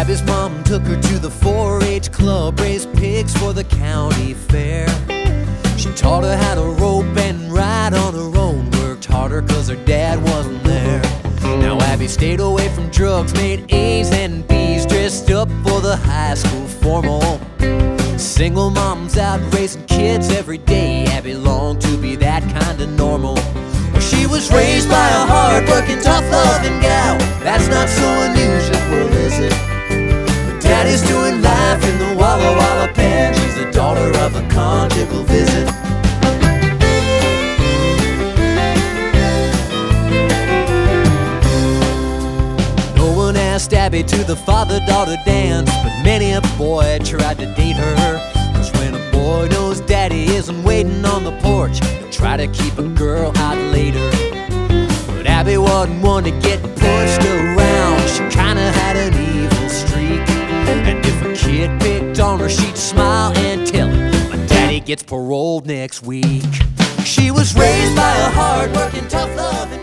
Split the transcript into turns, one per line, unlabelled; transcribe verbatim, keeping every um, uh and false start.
Abby's mom took her to the four H club, raised pigs for the county fair. She taught her how to rope and ride on her own, worked harder cause her dad wasn't there. Now Abby stayed away from drugs, made A's and B's, dressed up for the high school formal. Single moms out raising kids every day, Abby longed to be that kind of normal. Well, she was raised by a hard-working, tough-loving gal. That's not so unusual, is it? But Daddy's doing life in the Walla Walla pen. She's the daughter of a conjugal visit. No one asked Abby to the father-daughter dance, but many a boy tried to date her. Cause when a boy knows Daddy isn't waiting on the porch, he'll try to keep a girl out later. But Abby wasn't one to get pushed around. She kinda had an evil streak, and if a kid picked on her, she'd smile and tell him, my daddy gets paroled next week. She was raised by a hard-working, tough-loving